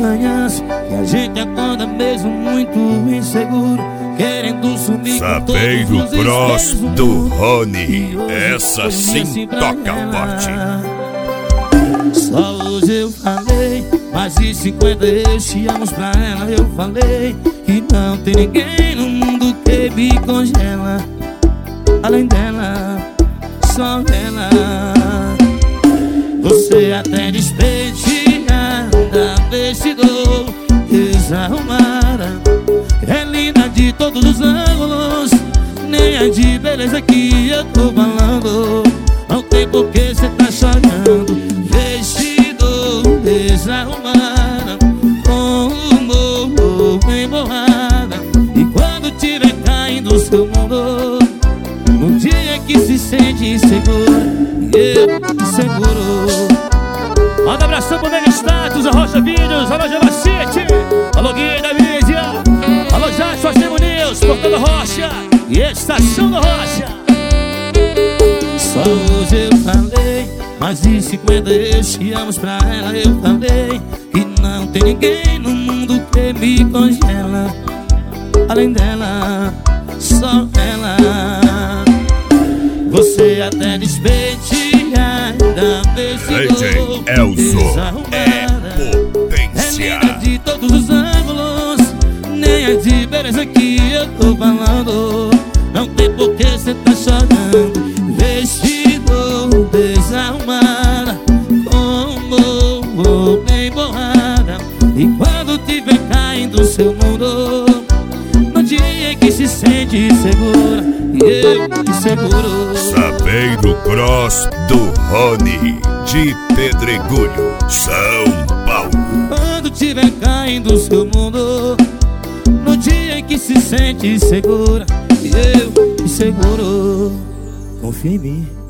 manhãs que a gente acorda mesmo muito inseguro, querendo sumir Sapeiro com todos os Cross espelhos do mundo. Rony, E hoje essa foi um dia sim assim pra toca ela. forte. Só hoje eu falei, mais de 50 eu te amo pra ela. Eu falei que não tem ninguém no mundo que me congela, além dela, só ela. Você até despenteada, vestidor desarrumada, é linda de todos os ângulos, nem é de beleza que eu tô falando. Não tem por que cê tá chorando. Vestido desarrumada, com o humor bem borrada, e quando tiver caindo o seu mundo, no dia que se sente inseguro, eu inseguro. Manda abração pro Mega Status, a Rocha Vídeos, alô Javacite, alô Gui da Mídia, alô Jackson, Artemo News, Portão da Rocha e Estação da Rocha. Só hoje eu falei, mais de 50 eu te amo pra ela. Eu falei que não tem ninguém no mundo que me congela, além dela, só ela. Você até despenteada, vestidor desarrumada, é potência. é linda de todos os ângulos, nem é de beleza que eu tô falando. Não tem por que cê tá chorando. Vestido desarrumada, com humor bem borrada, e quando tiver caindo o seu mundo, no dia que se sente insegura, eu inseguro. Sapeiro Cross do Rony, de Pedregulho, São Paulo. Quando tiver caindo o seu mundo, no dia que se sente insegura, eu inseguro. Confia em mim.